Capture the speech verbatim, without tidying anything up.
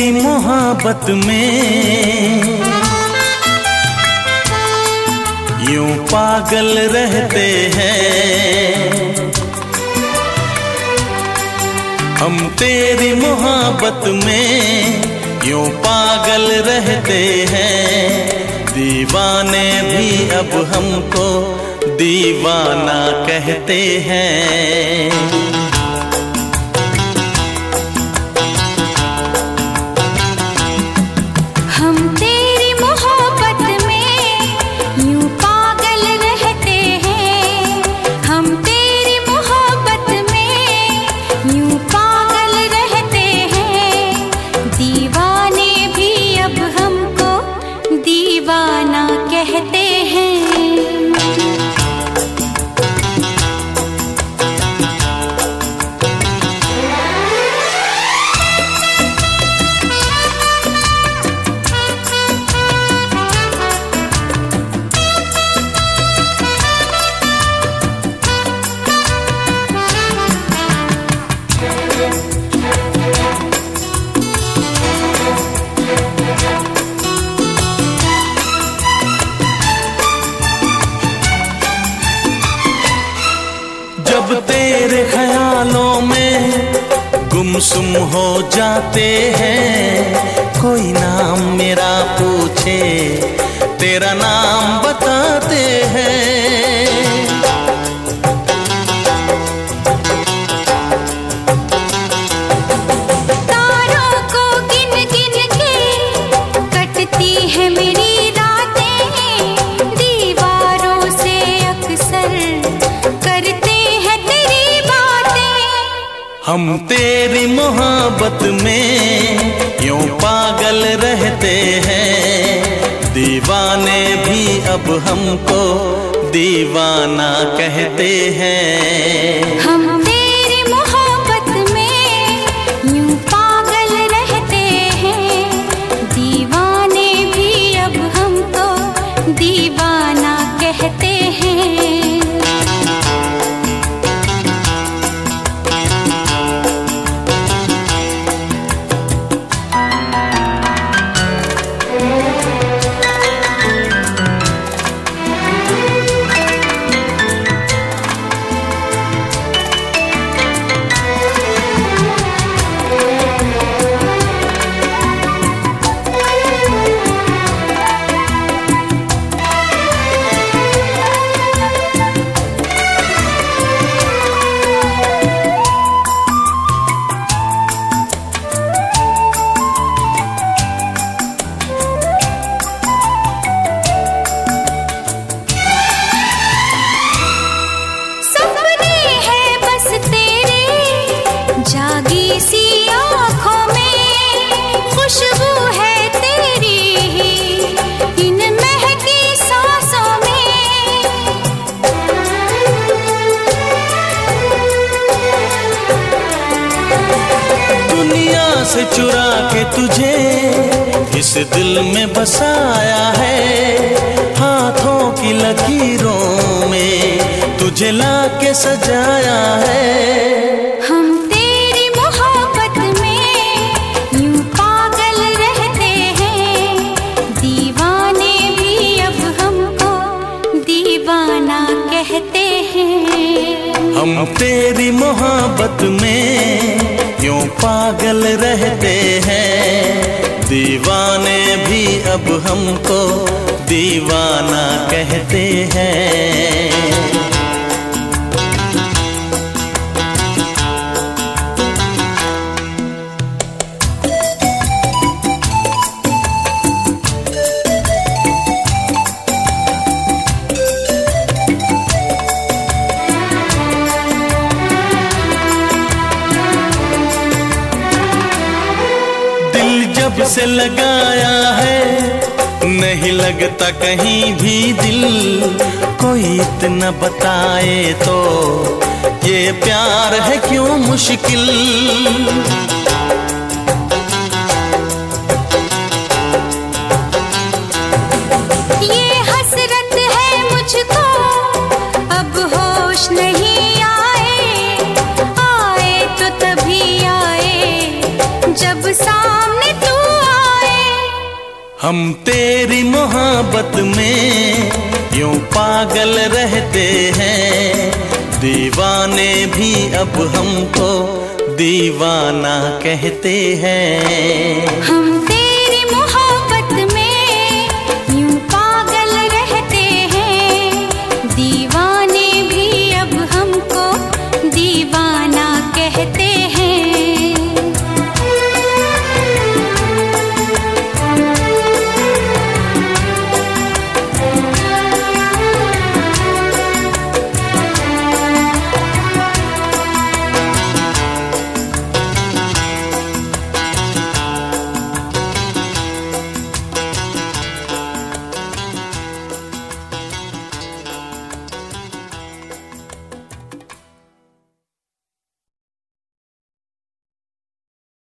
तेरी मोहब्बत में यूं पागल रहते हैं, हम तेरी मोहब्बत में यूं पागल रहते हैं। दीवाने भी अब हमको दीवाना कहते हैं। कहते हैं जब तेरे ख्यालों में गुमसुम हो जाते हैं, कोई नाम मेरा पूछे तेरा नाम बताते हैं। तारों को गिन गिन के कटती है मेरी रातें, दीवारों से अक्सर करते हम तेरी मोहब्बत में यूं पागल रहते हैं। दीवाने भी अब हमको दीवाना कहते हैं। हम तेरी मोहब्बत में यूं पागल रहते हैं, दीवाने भी अब हमको दीवाना कहते हैं। जागी सी आँखों में खुशबू है तेरी ही, इन महकी सांसों में। दुनिया से चुरा के तुझे इस दिल में बसाया है, हाथों की लकीरों में तुझे लाके सजाया है। हम तेरी मोहब्बत में यूं पागल रहते हैं, दीवाने भी अब हमको दीवाना कहते हैं। हम तेरी मोहब्बत में यूं पागल रहते हैं, दीवाने भी अब हमको दीवाना कहते हैं। जब से लगाया है नहीं लगता कहीं भी दिल, कोई इतना बताए तो ये प्यार है क्यों मुश्किल। ये हसरत है मुझको अब होश नहीं आए, आए तो तभी आए जब सामने तू हम तेरी मोहब्बत में यूं पागल रहते हैं, दीवाने भी अब हमको दीवाना कहते हैं।